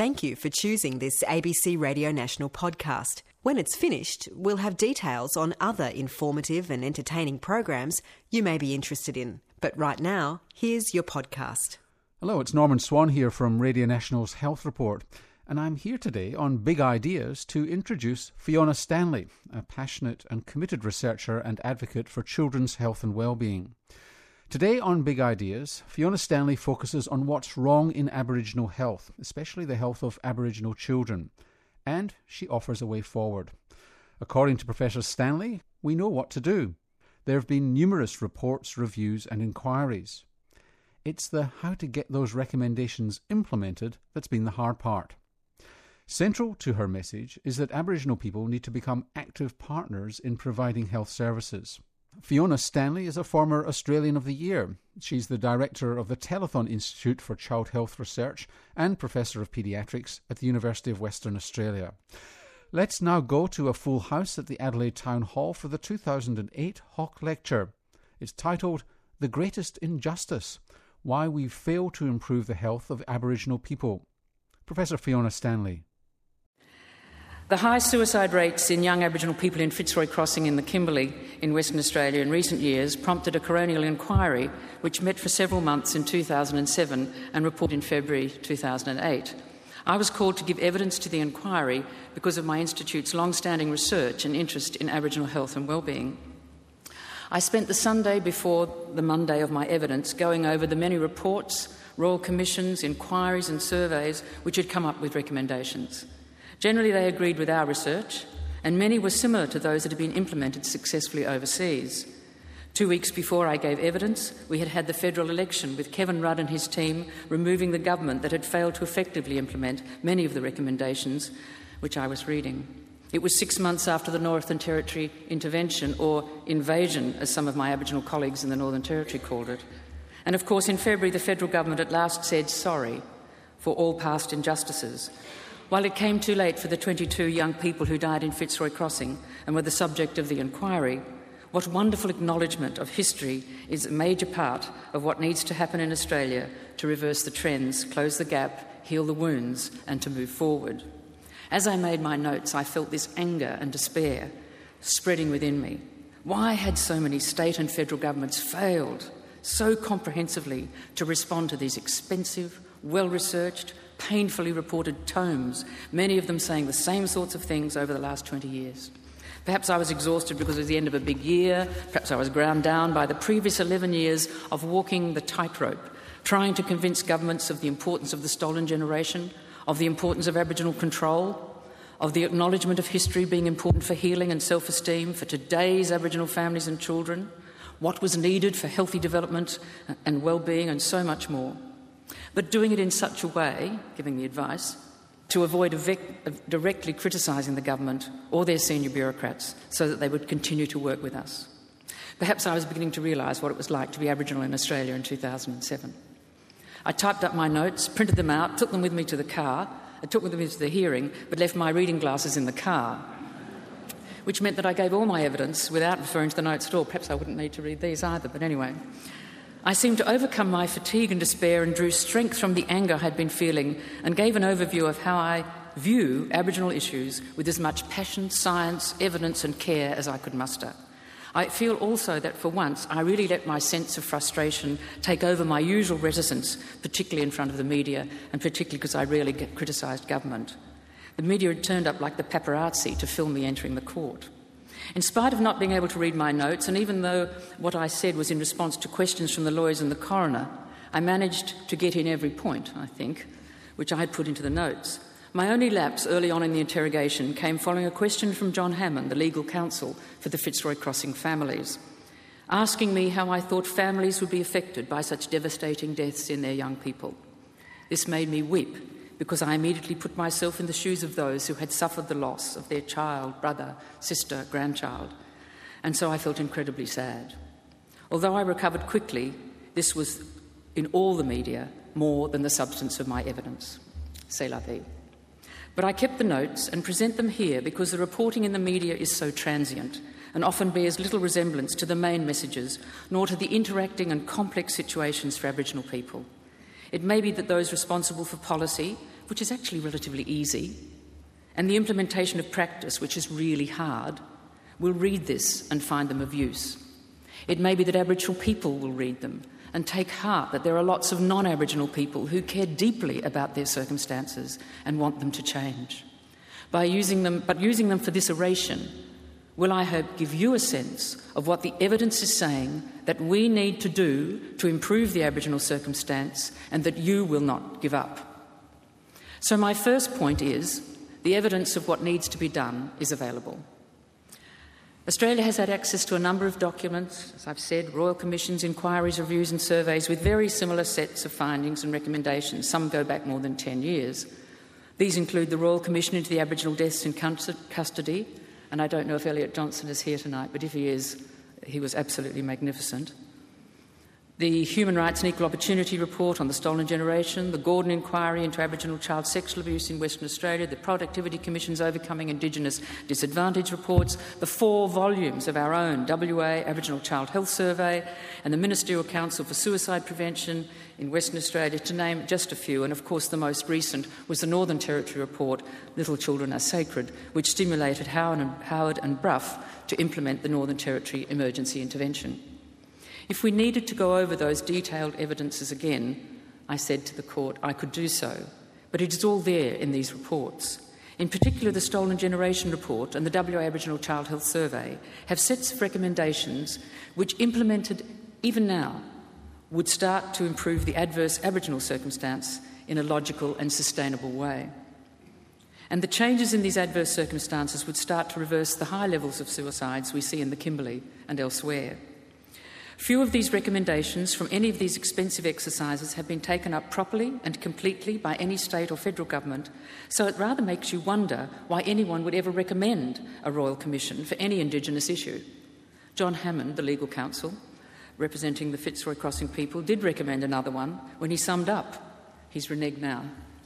Thank you for choosing this ABC Radio National podcast. When it's finished, we'll have details on other informative and entertaining programs you may be interested in. But right now, here's your podcast. Hello, it's Norman Swan here from Radio National's Health Report, and I'm here today on Big Ideas to introduce Fiona Stanley, a passionate and committed researcher and advocate for children's health and well-being. Today on Big Ideas, Fiona Stanley focuses on what's wrong in Aboriginal health, especially the health of Aboriginal children, and she offers a way forward. According to Professor Stanley, we know what to do. There have been numerous reports, reviews and inquiries. It's the how to get those recommendations implemented that's been the hard part. Central to her message is that Aboriginal people need to become active partners in providing health services. Fiona Stanley is a former Australian of the Year. She's the director of the Telethon Institute for Child Health Research and Professor of Paediatrics at the University of Western Australia. Let's now go to a full house at the Adelaide Town Hall for the 2008 Hawke Lecture. It's titled The Greatest Injustice: Why We Fail to Improve the Health of Aboriginal People. Professor Fiona Stanley. The high suicide rates in young Aboriginal people in Fitzroy Crossing in the Kimberley in Western Australia in recent years prompted a coronial inquiry which met for several months in 2007 and reported in February 2008. I was called to give evidence to the inquiry because of my institute's long-standing research and interest in Aboriginal health and well-being. I spent the Sunday before the Monday of my evidence going over the many reports, royal commissions, inquiries and surveys which had come up with recommendations. Generally, they agreed with our research, and many were similar to those that had been implemented successfully overseas. 2 weeks before I gave evidence, we had had the federal election, with Kevin Rudd and his team removing the government that had failed to effectively implement many of the recommendations which I was reading. It was 6 months after the Northern Territory intervention, or invasion, as some of my Aboriginal colleagues in the Northern Territory called it. And of course, in February, the federal government at last said sorry for all past injustices. While it came too late for the 22 young people who died in Fitzroy Crossing and were the subject of the inquiry, what wonderful acknowledgement of history is a major part of what needs to happen in Australia to reverse the trends, close the gap, heal the wounds, and to move forward. As I made my notes, I felt this anger and despair spreading within me. Why had so many state and federal governments failed so comprehensively to respond to these expensive, well-researched, painfully reported tomes, many of them saying the same sorts of things over the last 20 years. Perhaps I was exhausted because it was the end of a big year. Perhaps I was ground down by the previous 11 years of walking the tightrope, trying to convince governments of the importance of the stolen generation, of the importance of Aboriginal control, of the acknowledgement of history being important for healing and self-esteem for today's Aboriginal families and children, what was needed for healthy development and well-being, and so much more. But doing it in such a way, giving the advice, to avoid directly criticising the government or their senior bureaucrats so that they would continue to work with us. Perhaps I was beginning to realise what it was like to be Aboriginal in Australia in 2007. I typed up my notes, printed them out, took them with me to the car. I took them into the hearing, but left my reading glasses in the car, which meant that I gave all my evidence without referring to the notes at all. Perhaps I wouldn't need to read these either, but anyway. I seemed to overcome my fatigue and despair and drew strength from the anger I had been feeling and gave an overview of how I view Aboriginal issues with as much passion, science, evidence and care as I could muster. I feel also that for once I really let my sense of frustration take over my usual reticence, particularly in front of the media and particularly because I rarely get criticised government. The media had turned up like the paparazzi to film me entering the court. In spite of not being able to read my notes, and even though what I said was in response to questions from the lawyers and the coroner, I managed to get in every point, I think, which I had put into the notes. My only lapse early on in the interrogation came following a question from John Hammond, the legal counsel for the Fitzroy Crossing families, asking me how I thought families would be affected by such devastating deaths in their young people. This made me weep, because I immediately put myself in the shoes of those who had suffered the loss of their child, brother, sister, grandchild, and so I felt incredibly sad. Although I recovered quickly, this was, in all the media, more than the substance of my evidence. C'est la vie. But I kept the notes and present them here because the reporting in the media is so transient and often bears little resemblance to the main messages, nor to the interacting and complex situations for Aboriginal people. It may be that those responsible for policy, which is actually relatively easy, and the implementation of practice, which is really hard, will read this and find them of use. It may be that Aboriginal people will read them and take heart that there are lots of non-Aboriginal people who care deeply about their circumstances and want them to change. But using them for this oration will, I hope, give you a sense of what the evidence is saying that we need to do to improve the Aboriginal circumstance, and that you will not give up. So my first point is the evidence of what needs to be done is available. Australia has had access to a number of documents, as I've said, royal commissions, inquiries, reviews and surveys with very similar sets of findings and recommendations. Some go back more than 10 years. These include the Royal Commission into the Aboriginal Deaths in Custody, and I don't know if Elliot Johnson is here tonight, but if he is, he was absolutely magnificent. The Human Rights and Equal Opportunity Report on the Stolen Generation, the Gordon Inquiry into Aboriginal child sexual abuse in Western Australia, the Productivity Commission's Overcoming Indigenous Disadvantage reports, the 4 volumes of our own WA Aboriginal Child Health Survey, and the Ministerial Council for Suicide Prevention in Western Australia, to name just a few. And of course the most recent was the Northern Territory report, Little Children Are Sacred, which stimulated Howard and Brough to implement the Northern Territory emergency intervention. If we needed to go over those detailed evidences again, I said to the court I could do so, but it is all there in these reports. In particular, the Stolen Generation report and the WA Aboriginal Child Health Survey have sets of recommendations which, implemented even now, would start to improve the adverse Aboriginal circumstance in a logical and sustainable way. And the changes in these adverse circumstances would start to reverse the high levels of suicides we see in the Kimberley and elsewhere. Few of these recommendations from any of these expensive exercises have been taken up properly and completely by any state or federal government, so it rather makes you wonder why anyone would ever recommend a Royal Commission for any Indigenous issue. John Hammond, the legal counsel, representing the Fitzroy Crossing people, did recommend another one when he summed up. He's reneged now.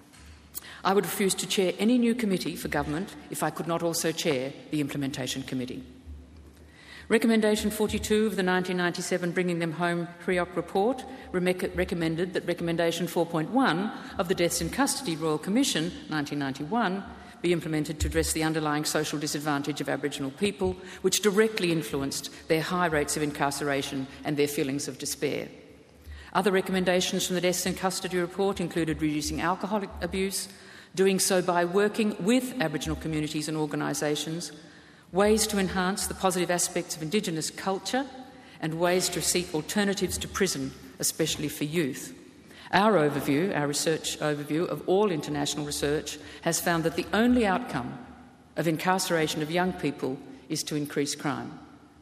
I would refuse to chair any new committee for government if I could not also chair the Implementation Committee. Recommendation 42 of the 1997 Bringing Them Home HRIOC report recommended that Recommendation 4.1 of the Deaths in Custody Royal Commission 1991 be implemented to address the underlying social disadvantage of Aboriginal people, which directly influenced their high rates of incarceration and their feelings of despair. Other recommendations from the Deaths in Custody report included reducing alcohol abuse, doing so by working with Aboriginal communities and organisations, ways to enhance the positive aspects of Indigenous culture, and ways to seek alternatives to prison, especially for youth. Our research overview of all international research has found that the only outcome of incarceration of young people is to increase crime.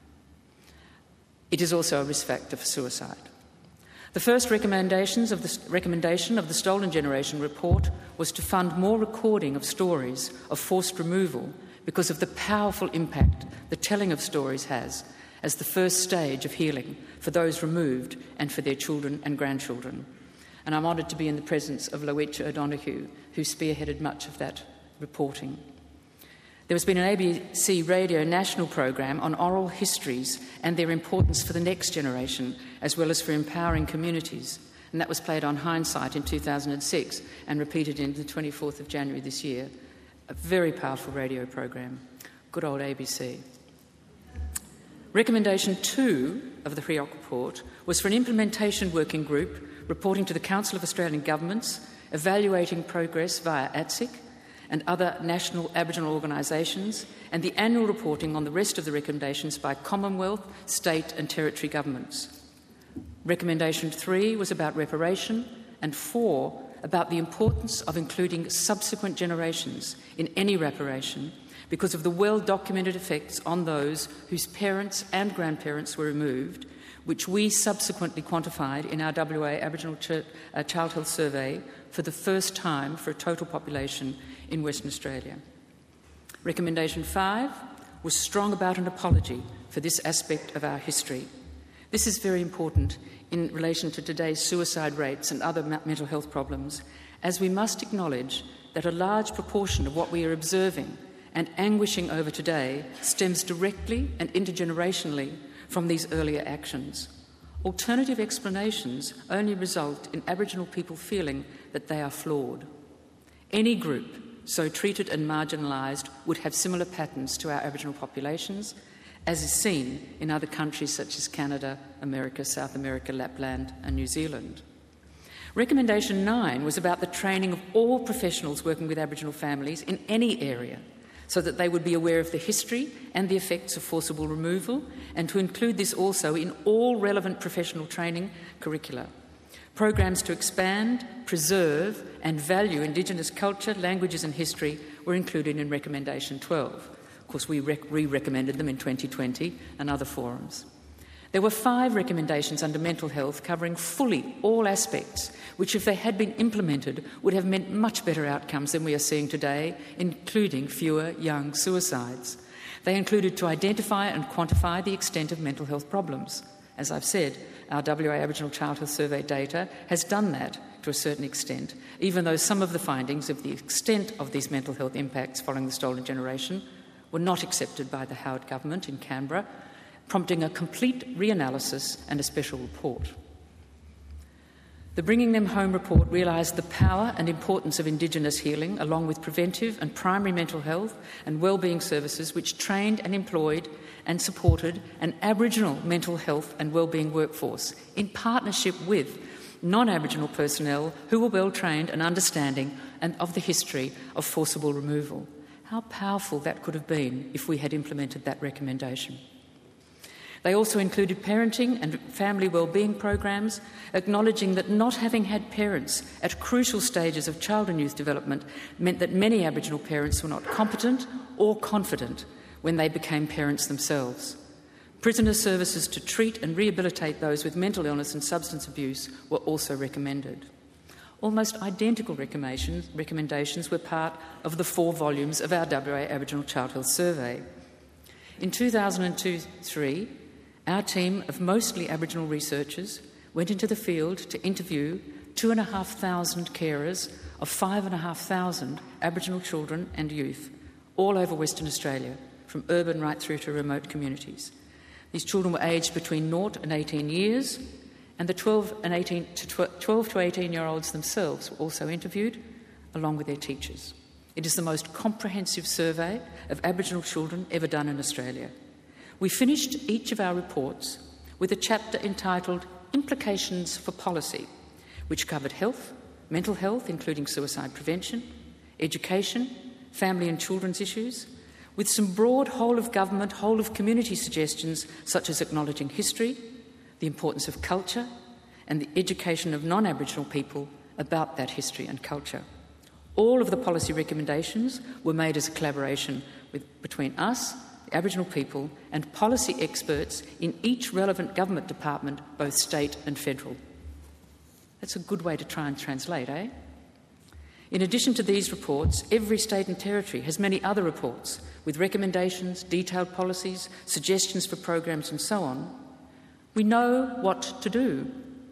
It is also a risk factor for suicide. The first recommendation of the Stolen Generation report was to fund more recording of stories of forced removal because of the powerful impact the telling of stories has as the first stage of healing for those removed and for their children and grandchildren. And I'm honoured to be in the presence of Lowitja O'Donoghue, who spearheaded much of that reporting. There has been an ABC Radio national program on oral histories and their importance for the next generation, as well as for empowering communities, and that was played on Hindsight in 2006 and repeated in the 24th of January this year. A very powerful radio program. Good old ABC. Recommendation 2 of the HRIOC report was for an implementation working group reporting to the Council of Australian Governments, evaluating progress via ATSIC and other national Aboriginal organisations, and the annual reporting on the rest of the recommendations by Commonwealth, state and territory governments. Recommendation 3 was about reparation, and 4 about the importance of including subsequent generations in any reparation because of the well-documented effects on those whose parents and grandparents were removed, which we subsequently quantified in our WA Aboriginal Child Health Survey for the first time for a total population in Western Australia. Recommendation 5 was strong about an apology for this aspect of our history. This is very important in relation to today's suicide rates and other mental health problems, as we must acknowledge that a large proportion of what we are observing and anguishing over today stems directly and intergenerationally from these earlier actions. Alternative explanations only result in Aboriginal people feeling that they are flawed. any group so treated and marginalised would have similar patterns to our Aboriginal populations, as is seen in other countries such as Canada, America, South America, Lapland and New Zealand. Recommendation 9 was about the training of all professionals working with Aboriginal families in any area, so that they would be aware of the history and the effects of forcible removal, and to include this also in all relevant professional training curricula. Programs to expand, preserve and value Indigenous culture, languages and history were included in Recommendation 12. Of course, we re-recommended them in 2020 and other forums. There were 5 recommendations under mental health covering fully all aspects, which, if they had been implemented, would have meant much better outcomes than we are seeing today, including fewer young suicides. They included to identify and quantify the extent of mental health problems. As I've said, our WA Aboriginal Child Health Survey data has done that to a certain extent, even though some of the findings of the extent of these mental health impacts following the stolen generation were not accepted by the Howard government in Canberra, prompting a complete reanalysis and a special report. The Bringing Them Home report realised the power and importance of Indigenous healing, along with preventive and primary mental health and wellbeing services, which trained and employed and supported an Aboriginal mental health and wellbeing workforce in partnership with non-Aboriginal personnel who were well trained and understanding of the history of forcible removal. How powerful that could have been if we had implemented that recommendation. They also included parenting and family wellbeing programs, acknowledging that not having had parents at crucial stages of child and youth development meant that many Aboriginal parents were not competent or confident when they became parents themselves. Prisoner services to treat and rehabilitate those with mental illness and substance abuse were also recommended. Almost identical recommendations were part of the 4 volumes of our WA Aboriginal Child Health Survey. In 2002-03, our team of mostly Aboriginal researchers went into the field to interview 2,500 carers of 5,500 Aboriginal children and youth all over Western Australia, from urban right through to remote communities. These children were aged between 0 and 18 years, and the 12 to 18-year-olds themselves were also interviewed, along with their teachers. It is the most comprehensive survey of Aboriginal children ever done in Australia. We finished each of our reports with a chapter entitled Implications for Policy, which covered health, mental health, including suicide prevention, education, family and children's issues, with some broad whole-of-government, whole-of-community suggestions such as acknowledging history, the importance of culture, and the education of non-Aboriginal people about that history and culture. All of the policy recommendations were made as a collaboration between us, the Aboriginal people, and policy experts in each relevant government department, both state and federal. That's a good way to try and translate, eh? In addition to these reports, every state and territory has many other reports with recommendations, detailed policies, suggestions for programs and so on. We know what to do,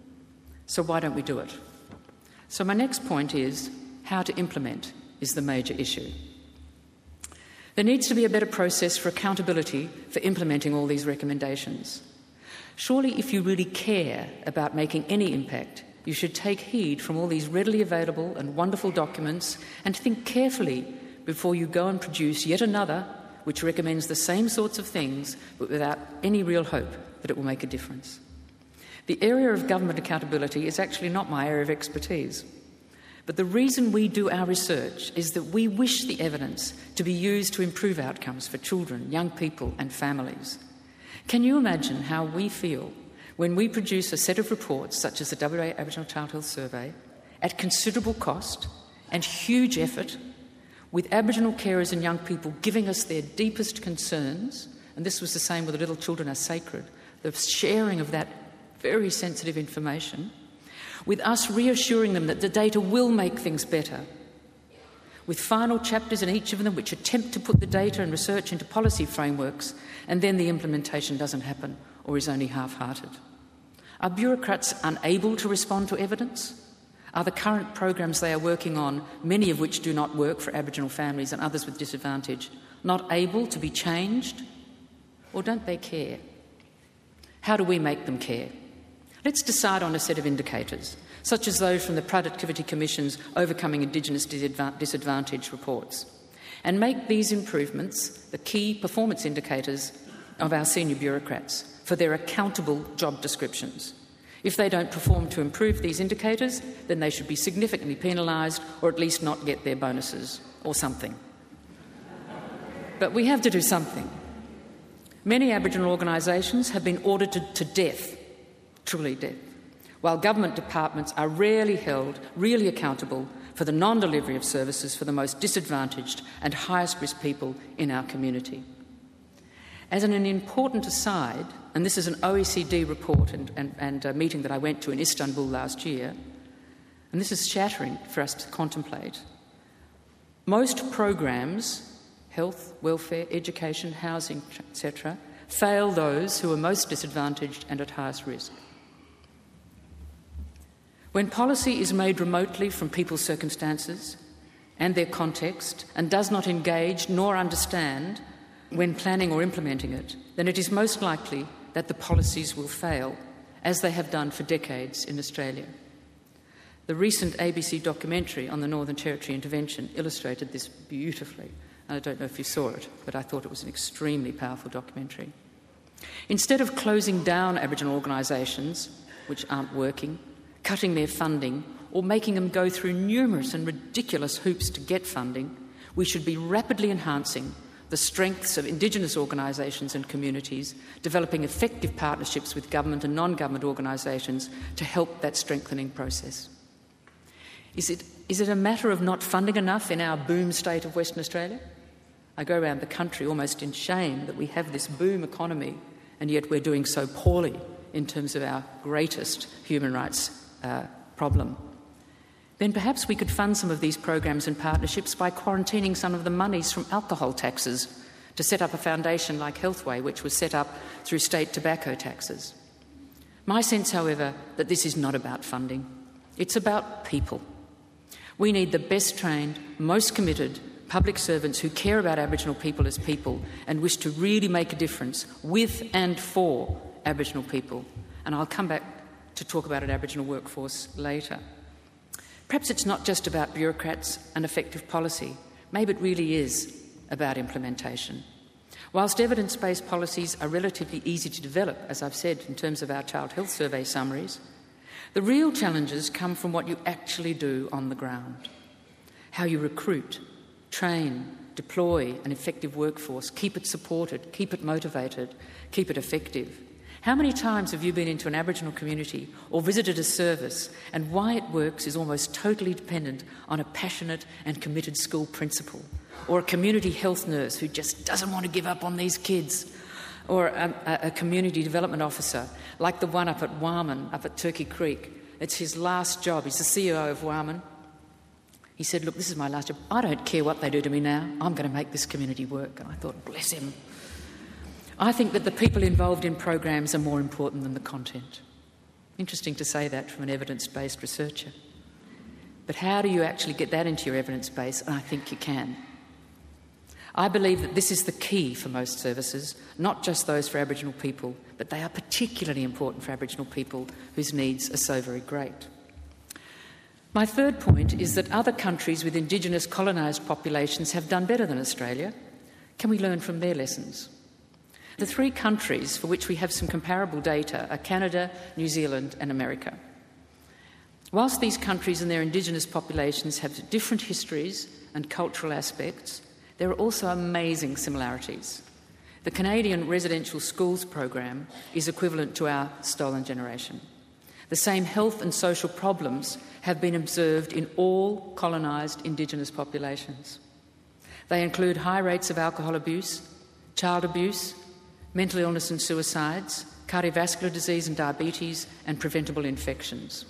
so why don't we do it? So my next point is how to implement is the major issue. There needs to be a better process for accountability for implementing all these recommendations. Surely, if you really care about making any impact, you should take heed from all these readily available and wonderful documents and think carefully before you go and produce yet another which recommends the same sorts of things but without any real hope that it will make a difference. The area of government accountability is actually not my area of expertise. But the reason we do our research is that we wish the evidence to be used to improve outcomes for children, young people and families. Can you imagine how we feel when we produce a set of reports such as the WA Aboriginal Child Health Survey at considerable cost and huge effort, with Aboriginal carers and young people giving us their deepest concerns, and this was the same with the Little Children Are Sacred, the sharing of that very sensitive information, with us reassuring them that the data will make things better, with final chapters in each of them which attempt to put the data and research into policy frameworks, and then the implementation doesn't happen or is only half-hearted. Are bureaucrats unable to respond to evidence? Are the current programs they are working on, many of which do not work for Aboriginal families and others with disadvantage, not able to be changed? Or don't they care? How do we make them care? Let's decide on a set of indicators. such as those from the Productivity Commission's Overcoming Indigenous Disadvantage reports, and make these improvements the key performance indicators of our senior bureaucrats for their accountable job descriptions. If they don't perform to improve these indicators, then they should be significantly penalised or at least not get their bonuses or something. But we have to do something. Many Aboriginal organisations have been audited to death, truly death, while government departments are rarely held really accountable for the non-delivery of services for the most disadvantaged and highest risk people in our community. As an important aside, and this is an OECD report and a meeting that I went to in Istanbul last year, and this is shattering for us to contemplate, most programs, health, welfare, education, housing, etc., fail those who are most disadvantaged and at highest risk. When policy is made remotely from people's circumstances and their context and does not engage nor understand when planning or implementing it, then it is most likely that the policies will fail, as they have done for decades in Australia. The recent ABC documentary on the Northern Territory intervention illustrated this beautifully. I don't know if you saw it, but I thought it was an extremely powerful documentary. Instead of closing down Aboriginal organisations which aren't working, cutting their funding, or making them go through numerous and ridiculous hoops to get funding, we should be rapidly enhancing the strengths of Indigenous organisations and communities, developing effective partnerships with government and non-government organisations to help that strengthening process. Is it a matter of not funding enough in our boom state of Western Australia? I go around the country almost in shame that we have this boom economy and yet we're doing so poorly in terms of our greatest human rights problem. Then perhaps we could fund some of these programs and partnerships by quarantining some of the monies from alcohol taxes to set up a foundation like Healthway, which was set up through state tobacco taxes. My sense, however, that this is not about funding. It's about people. We need the best trained, most committed public servants who care about Aboriginal people as people and wish to really make a difference with and for Aboriginal people. And I'll come back to talk about an Aboriginal workforce later. Perhaps it's not just about bureaucrats and effective policy. Maybe it really is about implementation. Whilst evidence-based policies are relatively easy to develop, as I've said in terms of our Child Health Survey summaries, the real challenges come from what you actually do on the ground. How you recruit, train, deploy an effective workforce, keep it supported, keep it motivated, keep it effective. How many times have you been into an Aboriginal community or visited a service and why it works is almost totally dependent on a passionate and committed school principal or a community health nurse who just doesn't want to give up on these kids, or a community development officer like the one up at Warman, up at Turkey Creek. It's his last job. He's the CEO of Warman. He said, look, this is my last job. I don't care what they do to me now. I'm going to make this community work. And I thought, bless him. I think that the people involved in programs are more important than the content. Interesting to say that from an evidence-based researcher. But how do you actually get that into your evidence base? And I think you can. I believe that this is the key for most services, not just those for Aboriginal people, but they are particularly important for Aboriginal people whose needs are so very great. My third point is that other countries with Indigenous colonised populations have done better than Australia. Can we learn from their lessons? The three countries for which we have some comparable data are Canada, New Zealand and America. Whilst these countries and their Indigenous populations have different histories and cultural aspects, there are also amazing similarities. The Canadian residential schools program is equivalent to our stolen generation. The same health and social problems have been observed in all colonised Indigenous populations. They include high rates of alcohol abuse, child abuse, mental illness and suicides, cardiovascular disease and diabetes, and preventable infections.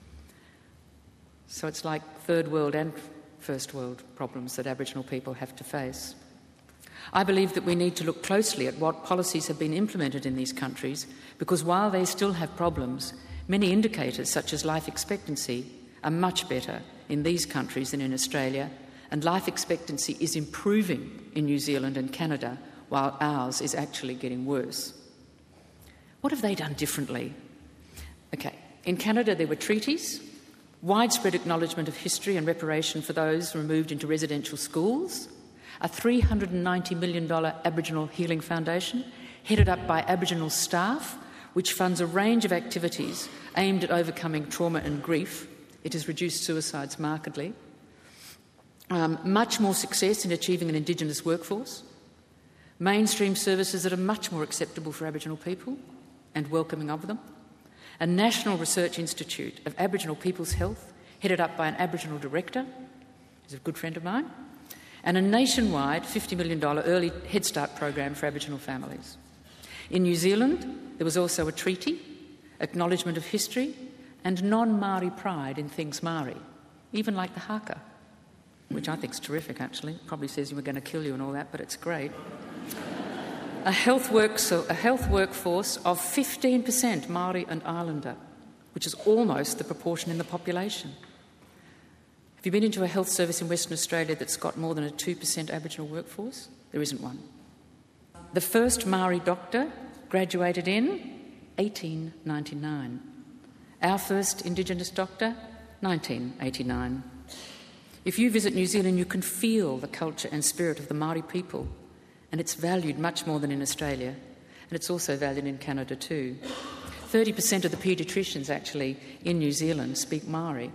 So it's like third world and first world problems that Aboriginal people have to face. I believe that we need to look closely at what policies have been implemented in these countries, because while they still have problems, many indicators such as life expectancy are much better in these countries than in Australia, and life expectancy is improving in New Zealand and Canada, while ours is actually getting worse. What have they done differently? Okay, in Canada there were treaties widespread acknowledgement of history and reparation for those removed into residential schools, a $390 million Aboriginal Healing Foundation headed up by Aboriginal staff, which funds a range of activities aimed at overcoming trauma and grief. It has reduced suicides markedly. Much more success in achieving an Indigenous workforce, mainstream services that are much more acceptable for Aboriginal people and welcoming of them, a National Research Institute of Aboriginal People's Health headed up by an Aboriginal director, who's a good friend of mine, and a nationwide $50 million early Head Start program for Aboriginal families. In New Zealand, there was also a treaty, acknowledgement of history, and non-Māori pride in things Māori, even like the haka, which I think is terrific, actually. Probably says you were going to kill you and all that, but it's great. A health workforce of 15% Māori and Islander, which is almost the proportion in the population. Have you been into a health service in Western Australia that's got more than a 2% Aboriginal workforce? There isn't one. The first Māori doctor graduated in 1899. Our first Indigenous doctor, 1989. If you visit New Zealand, you can feel the culture and spirit of the Māori people, and it's valued much more than in Australia, and it's also valued in Canada too. 30% of the paediatricians actually in New Zealand speak Māori.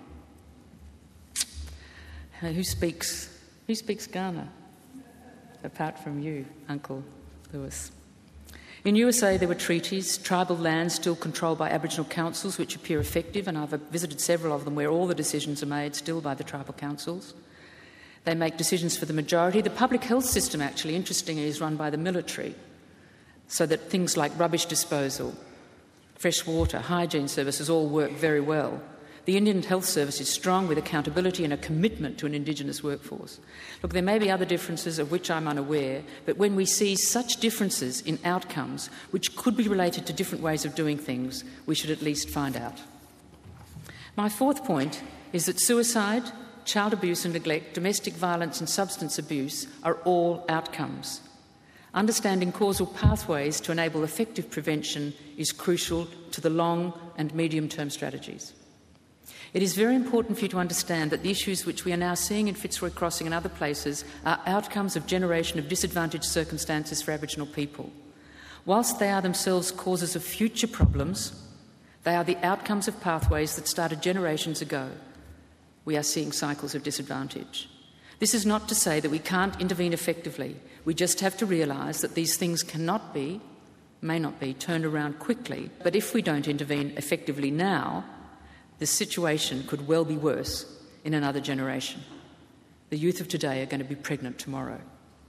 Who speaks Kaurna? Apart from you, Uncle Lewis. In USA, there were treaties, tribal lands still controlled by Aboriginal councils, which appear effective, and I've visited several of them where all the decisions are made still by the tribal councils. They make decisions for the majority. The public health system, actually, interestingly, is run by the military, so that things like rubbish disposal, fresh water, hygiene services all work very well. The Indian Health Service is strong with accountability and a commitment to an Indigenous workforce. Look, there may be other differences of which I'm unaware, but when we see such differences in outcomes which could be related to different ways of doing things, we should at least find out. My fourth point is that suicide, child abuse and neglect, domestic violence and substance abuse are all outcomes. Understanding causal pathways to enable effective prevention is crucial to the long and medium-term strategies. It is very important for you to understand that the issues which we are now seeing in Fitzroy Crossing and other places are outcomes of generation of disadvantaged circumstances for Aboriginal people. Whilst they are themselves causes of future problems, they are the outcomes of pathways that started generations ago. We are seeing cycles of disadvantage. This is not to say that we can't intervene effectively. We just have to realise that these things may not be, turned around quickly. But if we don't intervene effectively now, the situation could well be worse in another generation. The youth of today are going to be pregnant tomorrow.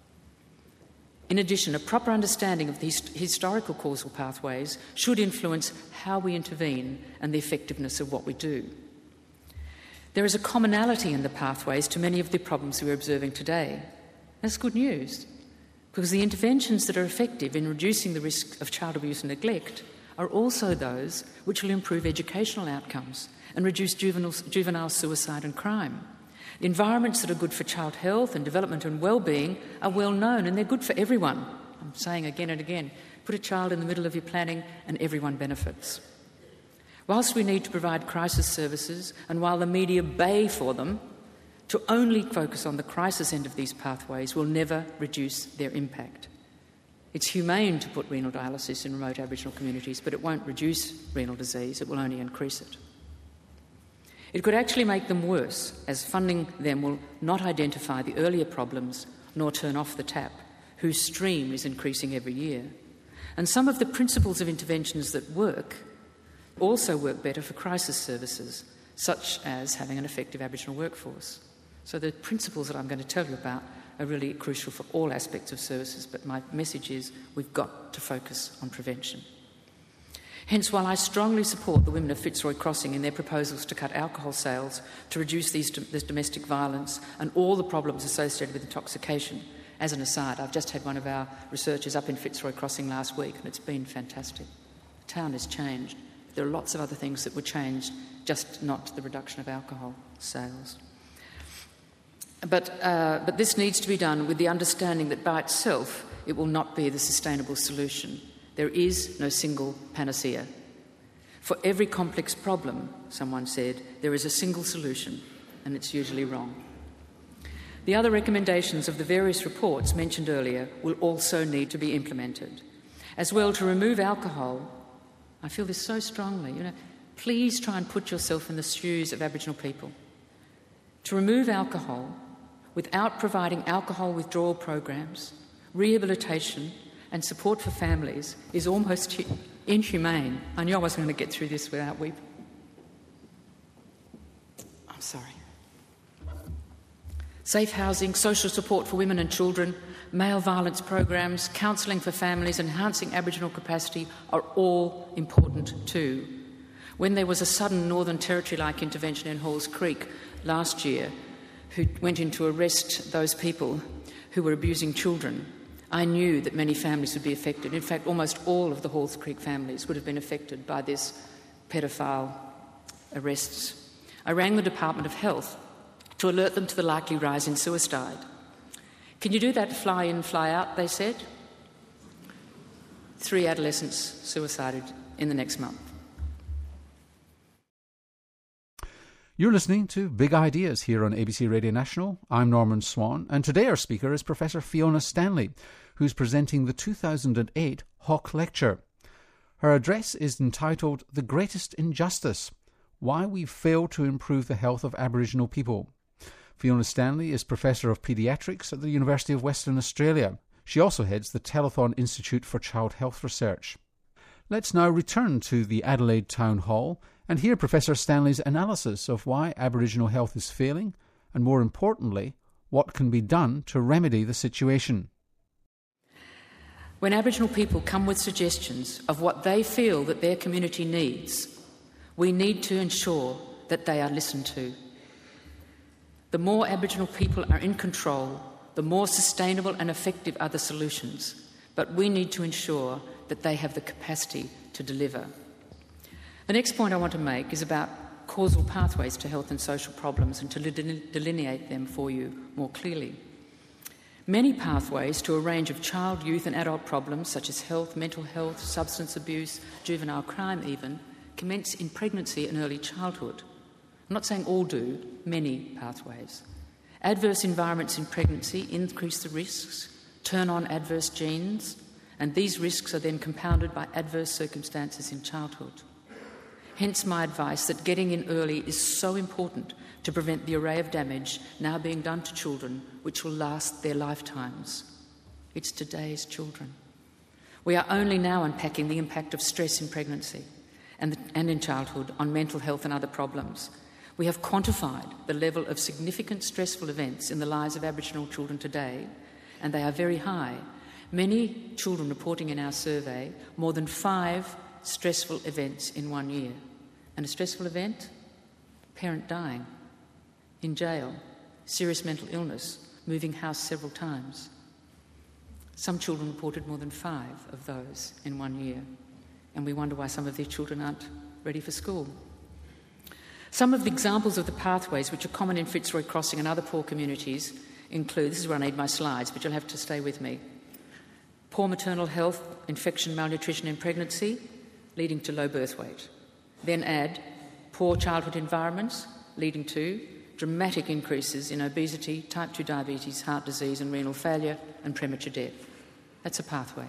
In addition, a proper understanding of these historical causal pathways should influence how we intervene and the effectiveness of what we do. There is a commonality in the pathways to many of the problems we're observing today. That's good news, because the interventions that are effective in reducing the risk of child abuse and neglect are also those which will improve educational outcomes and reduce juvenile suicide and crime. Environments that are good for child health and development and well-being are well known, and they're good for everyone. I'm saying again and again, put a child in the middle of your planning and everyone benefits. Whilst we need to provide crisis services, and while the media bay for them, to only focus on the crisis end of these pathways will never reduce their impact. It's humane to put renal dialysis in remote Aboriginal communities, but it won't reduce renal disease, it will only increase it. It could actually make them worse, as funding them will not identify the earlier problems nor turn off the tap, whose stream is increasing every year. And some of the principles of interventions that work also work better for crisis services, such as having an effective Aboriginal workforce. So the principles that I'm going to tell you about are really crucial for all aspects of services, but my message is we've got to focus on prevention. Hence, while I strongly support the women of Fitzroy Crossing in their proposals to cut alcohol sales, to reduce this domestic violence and all the problems associated with intoxication, as an aside, I've just had one of our researchers up in Fitzroy Crossing last week, and it's been fantastic. The town has changed. There are lots of other things that were changed, just not the reduction of alcohol sales. But this needs to be done with the understanding that by itself it will not be the sustainable solution. There is no single panacea. For every complex problem, someone said, there is a single solution, and it's usually wrong. The other recommendations of the various reports mentioned earlier will also need to be implemented. As well, to remove alcohol, I feel this so strongly, please try and put yourself in the shoes of Aboriginal people. To remove alcohol without providing alcohol withdrawal programs, rehabilitation and support for families is almost inhumane. I knew I wasn't going to get through this without weeping. I'm sorry. Safe housing, social support for women and children, male violence programs, counselling for families, enhancing Aboriginal capacity are all important too. When there was a sudden Northern Territory-like intervention in Halls Creek last year, who went in to arrest those people who were abusing children, I knew that many families would be affected. In fact, almost all of the Halls Creek families would have been affected by this paedophile arrests. I rang the Department of Health to alert them to the likely rise in suicide. Can you do that fly in, fly out, they said? 3 adolescents suicided in the next month. You're listening to Big Ideas here on ABC Radio National. I'm Norman Swan, and today our speaker is Professor Fiona Stanley, who's presenting the 2008 Hawke Lecture. Her address is entitled The Greatest Injustice: Why We've Failed to Improve the Health of Aboriginal People. Fiona Stanley is Professor of Paediatrics at the University of Western Australia. She also heads the Telethon Institute for Child Health Research. Let's now return to the Adelaide Town Hall and hear Professor Stanley's analysis of why Aboriginal health is failing and, more importantly, what can be done to remedy the situation. When Aboriginal people come with suggestions of what they feel that their community needs, we need to ensure that they are listened to. The more Aboriginal people are in control, the more sustainable and effective are the solutions, but we need to ensure that they have the capacity to deliver. The next point I want to make is about causal pathways to health and social problems and to delineate them for you more clearly. Many pathways to a range of child, youth and adult problems such as health, mental health, substance abuse, juvenile crime even, commence in pregnancy and early childhood. I'm not saying all do, many pathways. Adverse environments in pregnancy increase the risks, turn on adverse genes, and these risks are then compounded by adverse circumstances in childhood. Hence my advice that getting in early is so important to prevent the array of damage now being done to children which will last their lifetimes. It's today's children. We are only now unpacking the impact of stress in pregnancy and in childhood on mental health and other problems. We have quantified the level of significant stressful events in the lives of Aboriginal children today, and they are very high. Many children reporting in our survey more than 5 stressful events in 1 year. And a stressful event? Parent dying, in jail, serious mental illness, moving house several times. Some children reported more than 5 of those in 1 year, and we wonder why some of their children aren't ready for school. Some of the examples of the pathways which are common in Fitzroy Crossing and other poor communities include, this is where I need my slides, but you'll have to stay with me, poor maternal health, infection, malnutrition in pregnancy, leading to low birth weight. Then add poor childhood environments, leading to dramatic increases in obesity, type 2 diabetes, heart disease and renal failure and premature death. That's a pathway.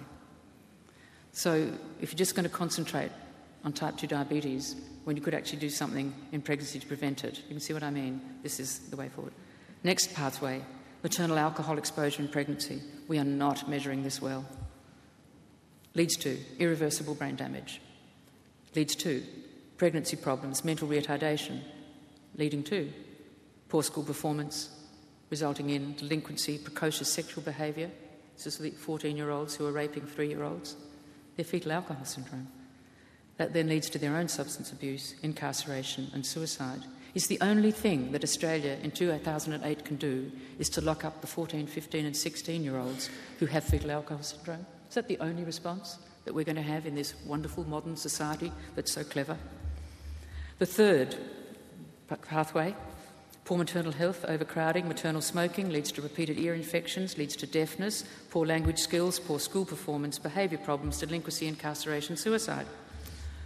So if you're just going to concentrate on type 2 diabetes when you could actually do something in pregnancy to prevent it, you can see what I mean. This is the way forward. Next pathway, maternal alcohol exposure in pregnancy. We are not measuring this well. Leads to irreversible brain damage. Leads to pregnancy problems, mental retardation, leading to poor school performance, resulting in delinquency, precocious sexual behaviour. This is the 14-year-olds who are raping 3-year-olds. Their fetal alcohol syndrome. That then leads to their own substance abuse, incarceration and suicide. It's the only thing that Australia in 2008 can do is to lock up the 14, 15 and 16-year-olds who have fetal alcohol syndrome. Is that the only response that we're going to have in this wonderful modern society that's so clever? The third pathway, poor maternal health, overcrowding, maternal smoking, leads to repeated ear infections, leads to deafness, poor language skills, poor school performance, behaviour problems, delinquency, incarceration, suicide.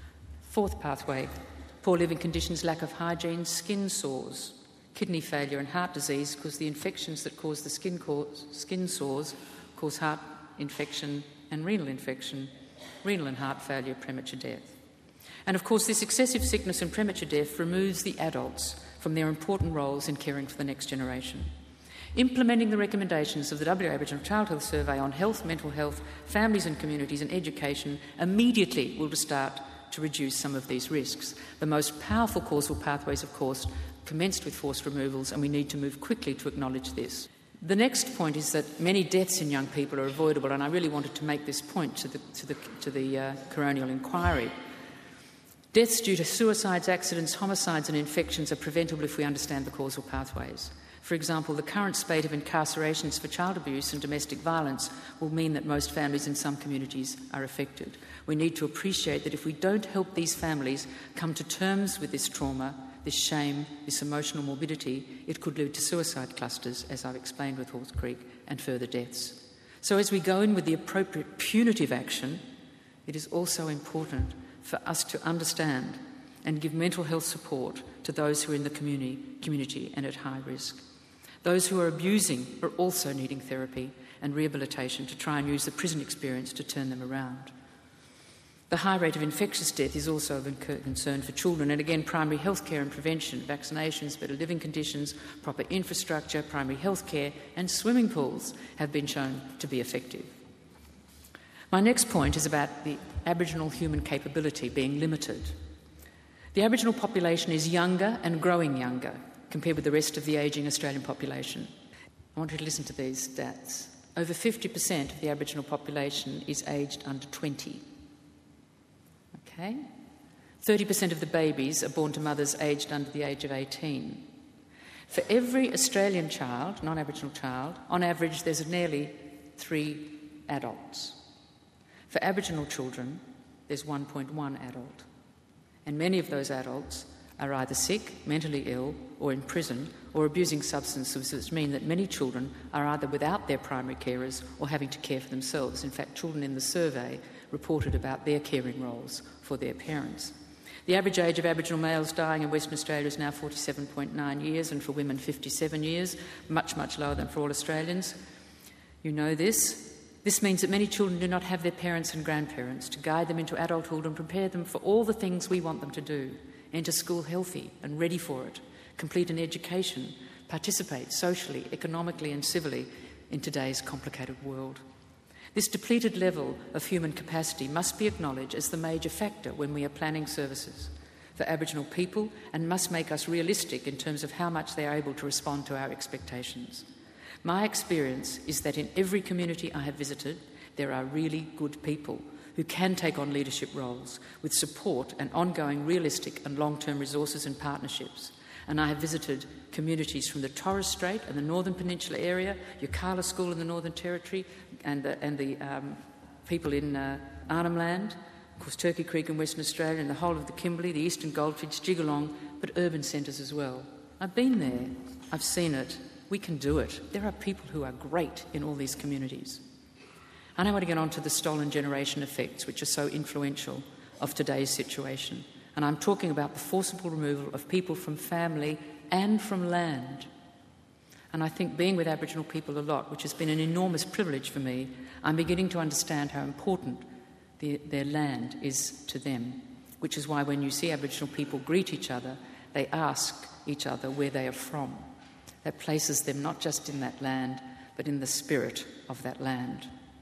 Fourth pathway, poor living conditions, lack of hygiene, skin sores, kidney failure and heart disease, because the infections that cause the skin sores cause heart infection and renal and heart failure, premature death. And of course, this excessive sickness and premature death removes the adults from their important roles in caring for the next generation. Implementing the recommendations of the WA Aboriginal Child Health Survey on health, mental health, families and communities and education immediately will start to reduce some of these risks. The most powerful causal pathways, of course, commenced with forced removals, and we need to move quickly to acknowledge this. The next point is that many deaths in young people are avoidable, and I really wanted to make this point to the coronial inquiry. Deaths due to suicides, accidents, homicides and infections are preventable if we understand the causal pathways. For example, the current spate of incarcerations for child abuse and domestic violence will mean that most families in some communities are affected. We need to appreciate that if we don't help these families come to terms with this trauma, this shame, this emotional morbidity, it could lead to suicide clusters, as I've explained with Halls Creek, and further deaths. So as we go in with the appropriate punitive action, it is also important for us to understand and give mental health support to those who are in the community and at high risk. Those who are abusing are also needing therapy and rehabilitation to try and use the prison experience to turn them around. The high rate of infectious death is also of concern for children, and again, primary health care and prevention, vaccinations, better living conditions, proper infrastructure, primary health care and swimming pools have been shown to be effective. My next point is about the Aboriginal human capability being limited. The Aboriginal population is younger and growing younger compared with the rest of the ageing Australian population. I want you to listen to these stats. Over 50% of the Aboriginal population is aged under 20. Okay? 30% of the babies are born to mothers aged under the age of 18. For every Australian child, non-Aboriginal child, on average there's nearly 3 adults. For Aboriginal children, there's 1.1 adult. And many of those adults are either sick, mentally ill, or in prison, or abusing substances, which mean that many children are either without their primary carers or having to care for themselves. In fact, children in the survey reported about their caring roles for their parents. The average age of Aboriginal males dying in Western Australia is now 47.9 years, and for women 57 years, much, much lower than for all Australians. You know this. This means that many children do not have their parents and grandparents to guide them into adulthood and prepare them for all the things we want them to do. Enter school healthy and ready for it, complete an education, participate socially, economically and civilly in today's complicated world. This depleted level of human capacity must be acknowledged as the major factor when we are planning services for Aboriginal people and must make us realistic in terms of how much they are able to respond to our expectations. My experience is that in every community I have visited, there are really good people who can take on leadership roles with support and ongoing realistic and long-term resources and partnerships. And I have visited communities from the Torres Strait and the Northern Peninsula area, Yirrkala School in the Northern Territory, and the people in Arnhem Land, of course Turkey Creek in Western Australia, and the whole of the Kimberley, the Eastern Goldfields, Jigalong, but urban centres as well. I've been there. I've seen it. We can do it. There are people who are great in all these communities. I now want to get on to the stolen generation effects, which are so influential of today's situation. And I'm talking about the forcible removal of people from family and from land. And I think being with Aboriginal people a lot, which has been an enormous privilege for me, I'm beginning to understand how important their land is to them, which is why when you see Aboriginal people greet each other, they ask each other where they are from. That places them not just in that land, but in the spirit of that land.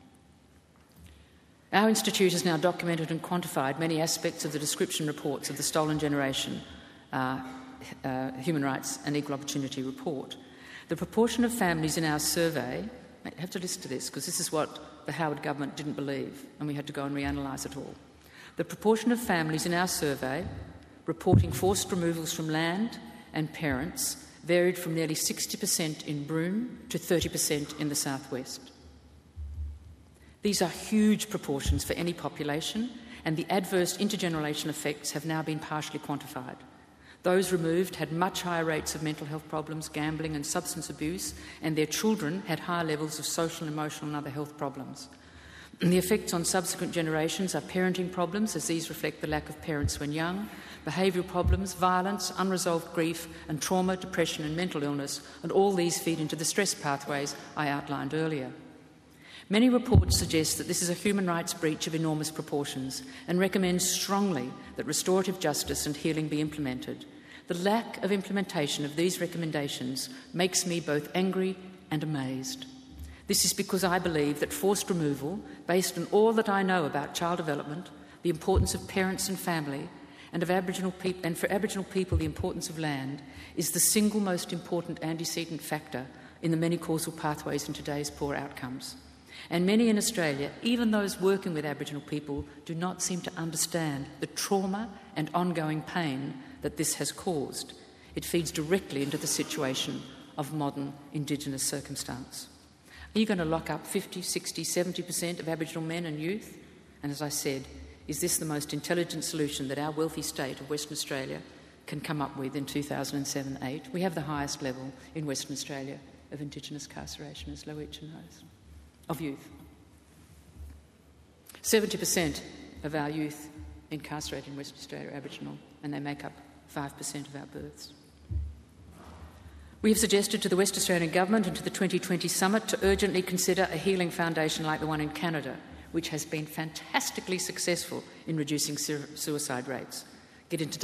Our institute has now documented and quantified many aspects of the description reports of the Stolen Generation Human Rights and Equal Opportunity Report. The proportion of families in our survey, I have to listen to this because this is what the Howard government didn't believe, and we had to go and reanalyse it all. The proportion of families in our survey reporting forced removals from land and parents varied from nearly 60% in Broome to 30% in the southwest. These are huge proportions for any population, and the adverse intergenerational effects have now been partially quantified. Those removed had much higher rates of mental health problems, gambling and substance abuse, and their children had higher levels of social, emotional and other health problems. The effects on subsequent generations are parenting problems, as these reflect the lack of parents when young, behavioural problems, violence, unresolved grief and trauma, depression and mental illness, and all these feed into the stress pathways I outlined earlier. Many reports suggest that this is a human rights breach of enormous proportions and recommend strongly that restorative justice and healing be implemented. The lack of implementation of these recommendations makes me both angry and amazed. This is because I believe that forced removal, based on all that I know about child development, the importance of parents and family, and for Aboriginal people the importance of land, is the single most important antecedent factor in the many causal pathways in today's poor outcomes. And many in Australia, even those working with Aboriginal people, do not seem to understand the trauma and ongoing pain that this has caused. It feeds directly into the situation of modern Indigenous circumstance. Are you going to lock up 50, 60, 70% of Aboriginal men and youth? And as I said, is this the most intelligent solution that our wealthy state of Western Australia can come up with in 2007-8? We have the highest level in Western Australia of Indigenous incarceration, as Loicha knows, of youth. 70% of our youth incarcerated in Western Australia are Aboriginal, and they make up 5% of our births. We have suggested to the West Australian Government and to the 2020 Summit to urgently consider a healing foundation like the one in Canada, which has been fantastically successful in reducing suicide rates. Get into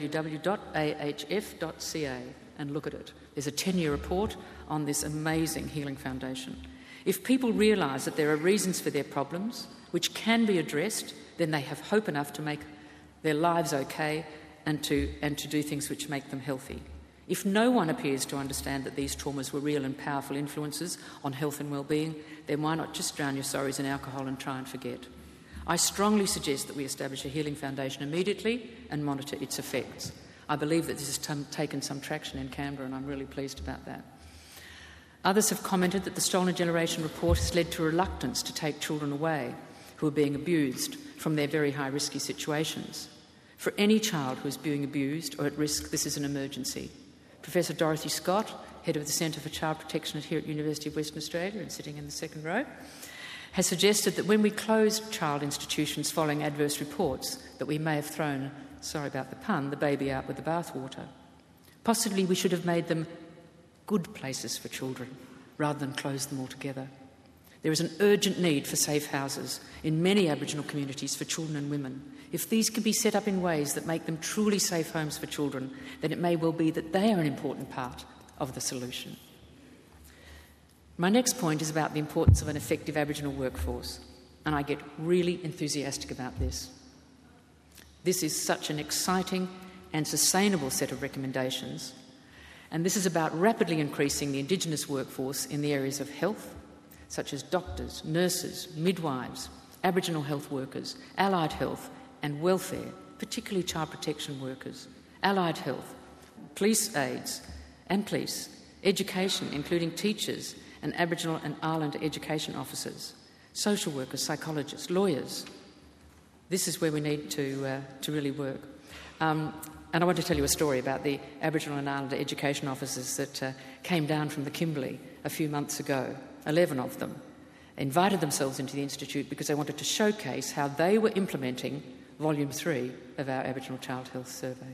www.ahf.ca and look at it. There's a 10-year report on this amazing healing foundation. If people realise that there are reasons for their problems, which can be addressed, then they have hope enough to make their lives okay and to do things which make them healthy. If no one appears to understand that these traumas were real and powerful influences on health and well-being, then why not just drown your sorrows in alcohol and try and forget? I strongly suggest that we establish a healing foundation immediately and monitor its effects. I believe that this has taken some traction in Canberra, and I'm really pleased about that. Others have commented that the Stolen Generation report has led to a reluctance to take children away who are being abused from their very high risky situations. For any child who is being abused or at risk, this is an emergency. Professor Dorothy Scott, head of the Centre for Child Protection here at University of Western Australia and sitting in the second row, has suggested that when we close child institutions following adverse reports, that we may have thrown, sorry about the pun, the baby out with the bathwater. Possibly we should have made them good places for children rather than close them altogether. There is an urgent need for safe houses in many Aboriginal communities for children and women. If these can be set up in ways that make them truly safe homes for children, then it may well be that they are an important part of the solution. My next point is about the importance of an effective Aboriginal workforce, and I get really enthusiastic about this. This is such an exciting and sustainable set of recommendations, and this is about rapidly increasing the Indigenous workforce in the areas of health, such as doctors, nurses, midwives, Aboriginal health workers, allied health and welfare, particularly child protection workers, allied health, police aides and police, education, including teachers and Aboriginal and Islander education officers, social workers, psychologists, lawyers. This is where we need to really work. And I want to tell you a story about the Aboriginal and Islander education officers that came down from the Kimberley a few months ago. 11 of them invited themselves into the Institute because they wanted to showcase how they were implementing Volume 3 of our Aboriginal Child Health Survey.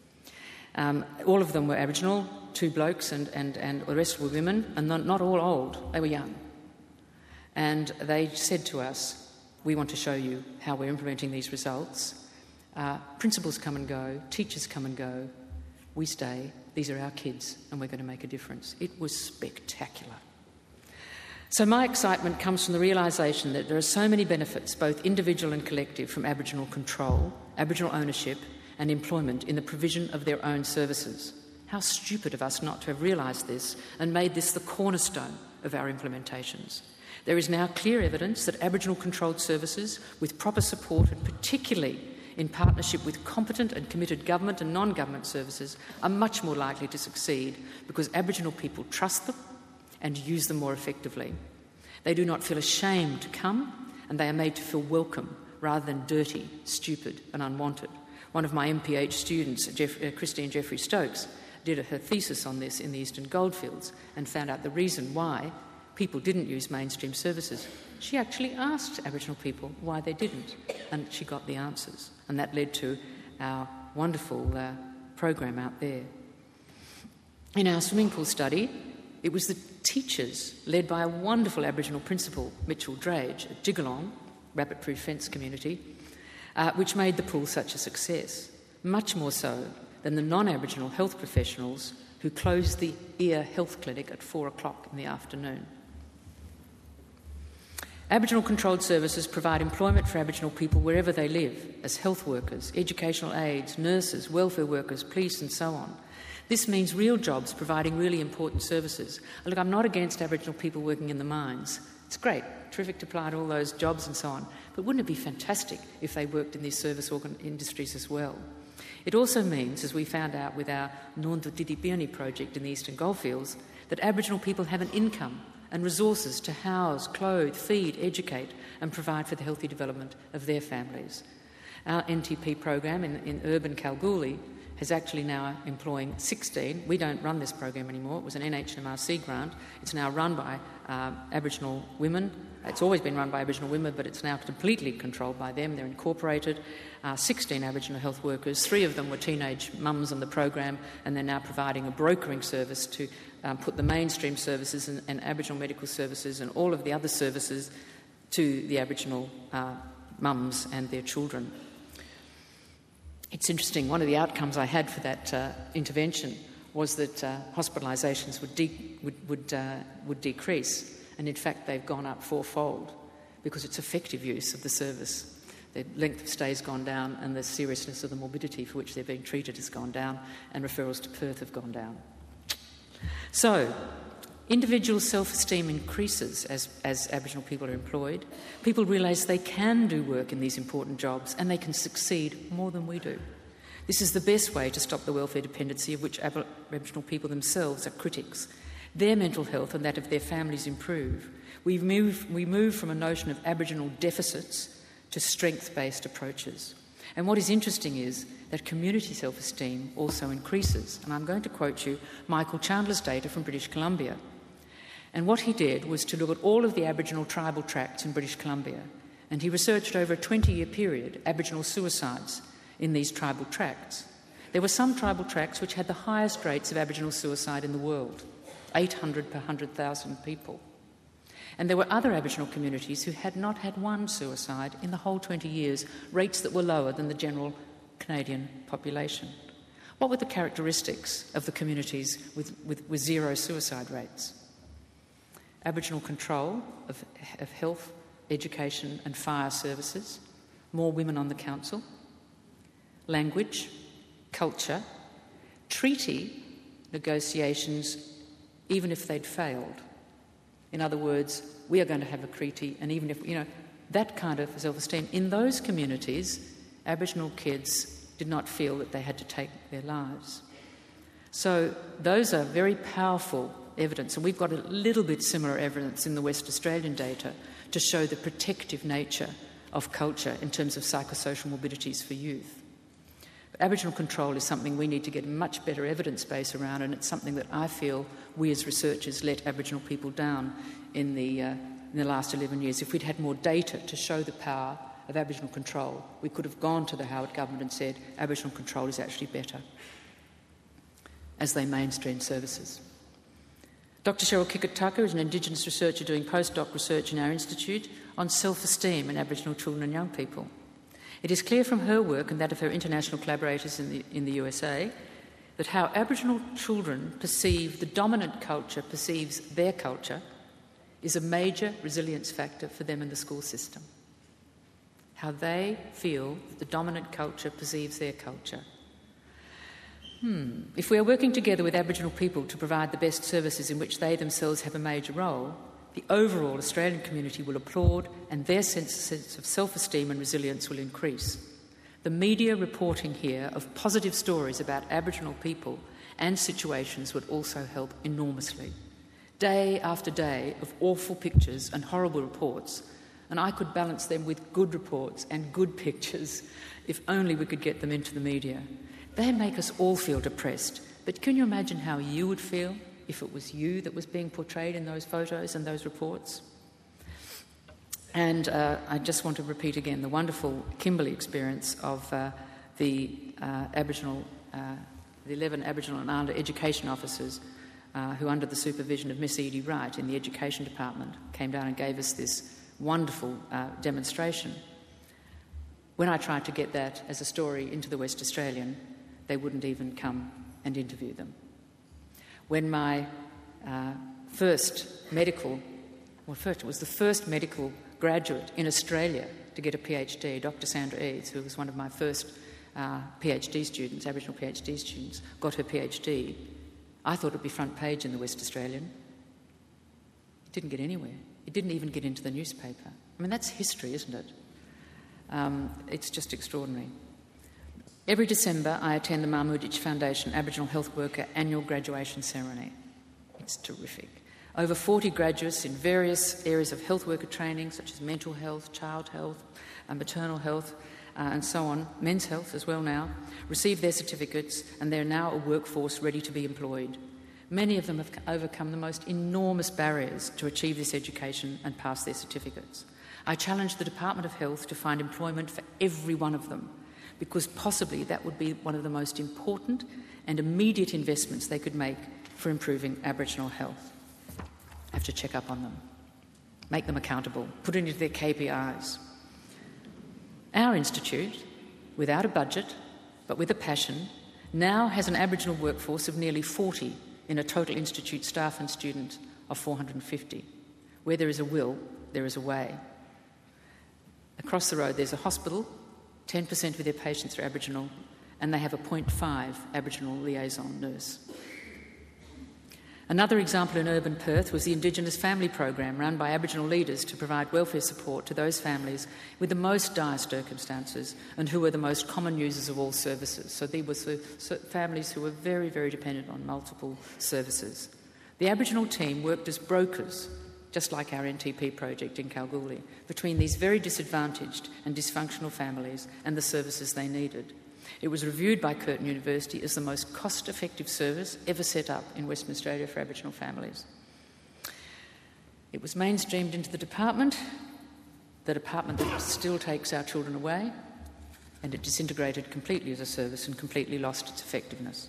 All of them were Aboriginal, 2 blokes, and the rest were women, and not all old. They were young. And they said to us, we want to show you how we're implementing these results. Principals come and go, teachers come and go. We stay. These are our kids, and we're going to make a difference. It was spectacular. So my excitement comes from the realisation that there are so many benefits, both individual and collective, from Aboriginal control, Aboriginal ownership and employment in the provision of their own services. How stupid of us not to have realised this and made this the cornerstone of our implementations. There is now clear evidence that Aboriginal-controlled services with proper support, and particularly in partnership with competent and committed government and non-government services, are much more likely to succeed because Aboriginal people trust them and use them more effectively. They do not feel ashamed to come, and they are made to feel welcome rather than dirty, stupid and unwanted. One of my MPH students, Christine Jeffrey Stokes, did her thesis on this in the Eastern Goldfields and found out the reason why people didn't use mainstream services. She actually asked Aboriginal people why they didn't, and she got the answers. And that led to our wonderful program out there. In our swimming pool study, it was the teachers, led by a wonderful Aboriginal principal, Mitchell Drage, at Jigalong, Rabbit Proof Fence community, which made the pool such a success, much more so than the non-Aboriginal health professionals who closed the ear health clinic at 4 o'clock in the afternoon. Aboriginal controlled services provide employment for Aboriginal people wherever they live, as health workers, educational aides, nurses, welfare workers, police and so on. This means real jobs providing really important services. Look, I'm not against Aboriginal people working in the mines. It's great, terrific to apply to all those jobs and so on, but wouldn't it be fantastic if they worked in these service industries as well? It also means, as we found out with our Nondu Didipioni project in the Eastern Goldfields, that Aboriginal people have an income and resources to house, clothe, feed, educate and provide for the healthy development of their families. Our NTP program in urban Kalgoorlie is actually now employing 16. We don't run this program anymore. It was an NHMRC grant. It's now run by Aboriginal women. It's always been run by Aboriginal women, but it's now completely controlled by them. They're incorporated. 16 Aboriginal health workers. 3 of them were teenage mums on the program, and they're now providing a brokering service to put the mainstream services and Aboriginal medical services and all of the other services to the Aboriginal mums and their children. It's interesting, one of the outcomes I had for that intervention was that hospitalisations would decrease, and in fact they've gone up 4-fold because it's effective use of the service. The length of stay has gone down and the seriousness of the morbidity for which they're being treated has gone down, and referrals to Perth have gone down. So, individual self-esteem increases as Aboriginal people are employed. People realise they can do work in these important jobs and they can succeed more than we do. This is the best way to stop the welfare dependency of which Aboriginal people themselves are critics. Their mental health and that of their families improve. We move from a notion of Aboriginal deficits to strength-based approaches. And what is interesting is that community self-esteem also increases. And I'm going to quote you Michael Chandler's data from British Columbia. And what he did was to look at all of the Aboriginal tribal tracts in British Columbia, and he researched over a 20-year period Aboriginal suicides in these tribal tracts. There were some tribal tracts which had the highest rates of Aboriginal suicide in the world, 800 per 100,000 people. And there were other Aboriginal communities who had not had one suicide in the whole 20 years, rates that were lower than the general Canadian population. What were the characteristics of the communities with zero suicide rates? Aboriginal control of health, education and fire services, more women on the council, language, culture, treaty negotiations, even if they'd failed. In other words, we are going to have a treaty, and even if, that kind of self-esteem. In those communities, Aboriginal kids did not feel that they had to take their lives. So those are very powerful evidence, and we've got a little bit similar evidence in the West Australian data to show the protective nature of culture in terms of psychosocial morbidities for youth. But Aboriginal control is something we need to get a much better evidence base around, and it's something that I feel we as researchers let Aboriginal people down in the last 11 years. If we'd had more data to show the power of Aboriginal control, we could have gone to the Howard government and said Aboriginal control is actually better as they mainstream services. Dr. Cheryl Kikataka is an Indigenous researcher doing postdoc research in our institute on self-esteem in Aboriginal children and young people. It is clear from her work and that of her international collaborators in the USA that how Aboriginal children perceive the dominant culture perceives their culture is a major resilience factor for them in the school system. How they feel that the dominant culture perceives their culture. If we are working together with Aboriginal people to provide the best services in which they themselves have a major role, the overall Australian community will applaud and their sense of self-esteem and resilience will increase. The media reporting here of positive stories about Aboriginal people and situations would also help enormously. Day after day of awful pictures and horrible reports, and I could balance them with good reports and good pictures if only we could get them into the media. They make us all feel depressed, but can you imagine how you would feel if it was you that was being portrayed in those photos and those reports. And I just want to repeat again the wonderful Kimberley experience of the 11 Aboriginal and Islander education officers who, under the supervision of Miss Edie Wright in the Education Department, came down and gave us this wonderful demonstration. When I tried to get that as a story into the West Australian, they wouldn't even come and interview them. When my it was the first medical graduate in Australia to get a PhD, Dr. Sandra Eads, who was one of my first PhD students, Aboriginal PhD students, got her PhD, I thought it would be front page in the West Australian. It didn't get anywhere. It didn't even get into the newspaper. I mean, that's history, isn't it? It's just extraordinary. Every December, I attend the Marmudich Foundation Aboriginal Health Worker annual graduation ceremony. It's terrific. Over 40 graduates in various areas of health worker training, such as mental health, child health, maternal health, and so on, men's health as well now, receive their certificates, and they're now a workforce ready to be employed. Many of them have overcome the most enormous barriers to achieve this education and pass their certificates. I challenge the Department of Health to find employment for every one of them, because possibly that would be one of the most important and immediate investments they could make for improving Aboriginal health. Have to check up on them, make them accountable, put it into their KPIs. Our institute, without a budget but with a passion, now has an Aboriginal workforce of nearly 40 in a total institute staff and students of 450. Where there is a will, there is a way. Across the road there's a hospital, 10% of their patients are Aboriginal, and they have a 0.5 Aboriginal liaison nurse. Another example in urban Perth was the Indigenous Family Program run by Aboriginal leaders to provide welfare support to those families with the most dire circumstances and who were the most common users of all services. So these were families who were very, very dependent on multiple services. The Aboriginal team worked as brokers, just like our NTP project in Kalgoorlie, between these very disadvantaged and dysfunctional families and the services they needed. It was reviewed by Curtin University as the most cost-effective service ever set up in Western Australia for Aboriginal families. It was mainstreamed into the department that still takes our children away, and it disintegrated completely as a service and completely lost its effectiveness.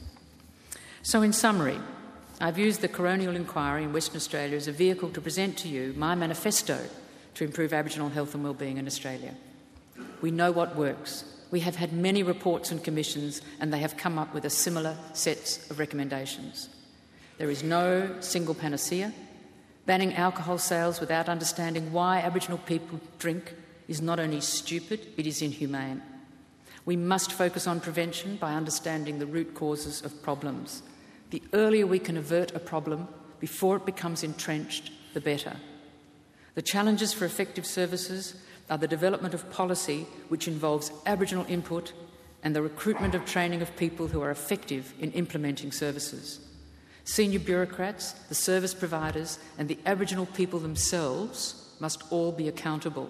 So in summary, I've used the Coronial Inquiry in Western Australia as a vehicle to present to you my manifesto to improve Aboriginal health and wellbeing in Australia. We know what works. We have had many reports and commissions, and they have come up with a similar sets of recommendations. There is no single panacea. Banning alcohol sales without understanding why Aboriginal people drink is not only stupid, it is inhumane. We must focus on prevention by understanding the root causes of problems. The earlier we can avert a problem before it becomes entrenched, the better. The challenges for effective services are the development of policy which involves Aboriginal input and the recruitment of training of people who are effective in implementing services. Senior bureaucrats, the service providers and the Aboriginal people themselves must all be accountable.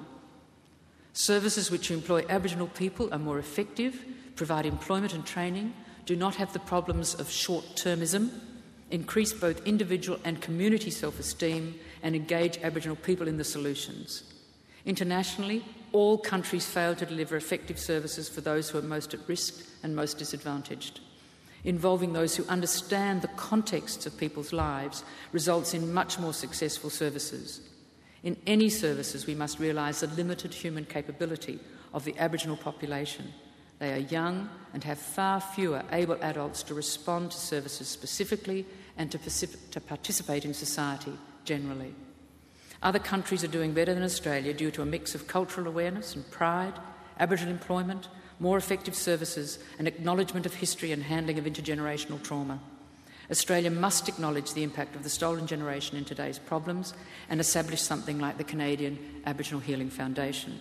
Services which employ Aboriginal people are more effective, provide employment and training, do not have the problems of short-termism, increase both individual and community self-esteem and engage Aboriginal people in the solutions. Internationally, all countries fail to deliver effective services for those who are most at risk and most disadvantaged. Involving those who understand the contexts of people's lives results in much more successful services. In any services, we must realise the limited human capability of the Aboriginal population. They are young and have far fewer able adults to respond to services specifically and to participate in society generally. Other countries are doing better than Australia due to a mix of cultural awareness and pride, Aboriginal employment, more effective services and acknowledgement of history and handling of intergenerational trauma. Australia must acknowledge the impact of the stolen generation in today's problems and establish something like the Canadian Aboriginal Healing Foundation.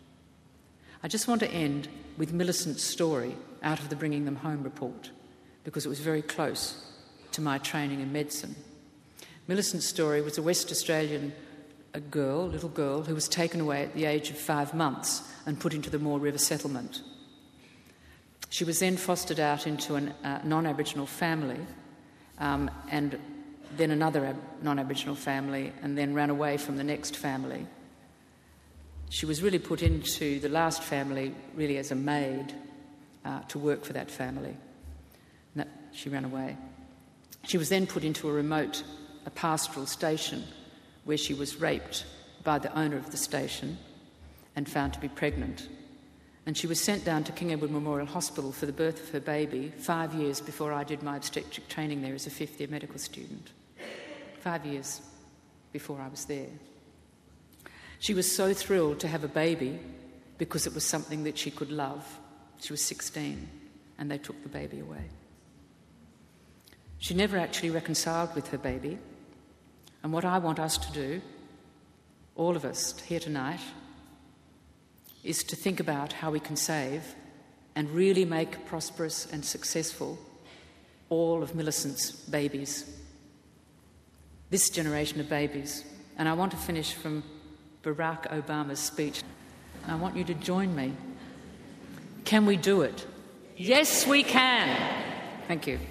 I just want to end with Millicent's story out of the Bringing Them Home report, because it was very close to my training in medicine. Millicent's story was a West Australian little girl, who was taken away at the age of 5 months and put into the Moore River settlement. She was then fostered out into a non-Aboriginal family, and then another non-Aboriginal family, and then ran away from the next family. She was really put into the last family really as a maid to work for that family. She ran away. She was then put into a pastoral station where she was raped by the owner of the station and found to be pregnant. And she was sent down to King Edward Memorial Hospital for the birth of her baby 5 years before I did my obstetric training there as a fifth-year medical student. 5 years before I was there. She was so thrilled to have a baby because it was something that she could love. She was 16 and they took the baby away. She never actually reconciled with her baby. And what I want us to do, all of us here tonight, is to think about how we can save and really make prosperous and successful all of Millicent's babies, this generation of babies. And I want to finish from Barack Obama's speech. And I want you to join me. Can we do it? Yes, we can. Thank you.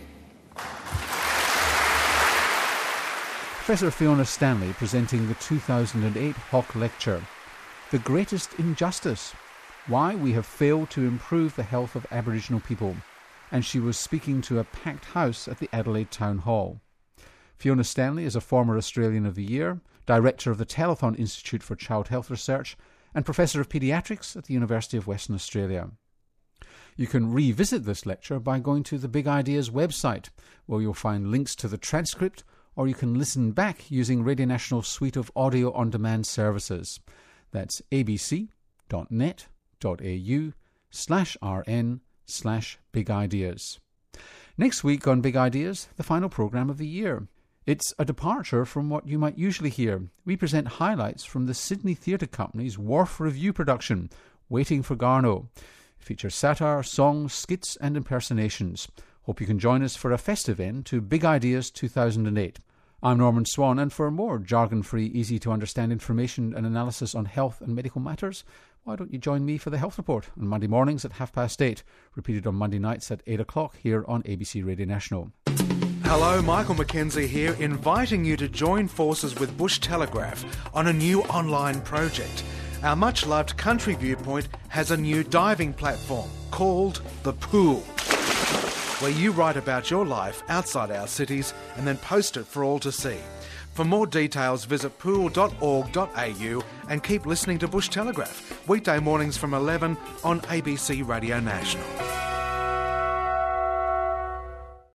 Professor Fiona Stanley presenting the 2008 Hawke Lecture, The Greatest Injustice, Why We Have Failed to Improve the Health of Aboriginal People. And she was speaking to a packed house at the Adelaide Town Hall. Fiona Stanley is a former Australian of the Year, Director of the Telethon Institute for Child Health Research and Professor of Paediatrics at the University of Western Australia. You can revisit this lecture by going to the Big Ideas website, where you'll find links to the transcript, or you can listen back using Radio National's suite of audio-on-demand services. That's abc.net.au/rn/Big Ideas. Next week on Big Ideas, the final programme of the year. It's a departure from what you might usually hear. We present highlights from the Sydney Theatre Company's Wharf Revue production, Waiting for Garno. It features satire, songs, skits and impersonations. Hope you can join us for a festive end to Big Ideas 2008. I'm Norman Swan, and for more jargon-free, easy-to-understand information and analysis on health and medical matters, why don't you join me for the Health Report on Monday mornings at 8:30, repeated on Monday nights at 8 o'clock here on ABC Radio National. Hello, Michael McKenzie here, inviting you to join forces with Bush Telegraph on a new online project. Our much-loved Country Viewpoint has a new diving platform called The Pool, where you write about your life outside our cities and then post it for all to see. For more details, visit pool.org.au and keep listening to Bush Telegraph, weekday mornings from 11 on ABC Radio National.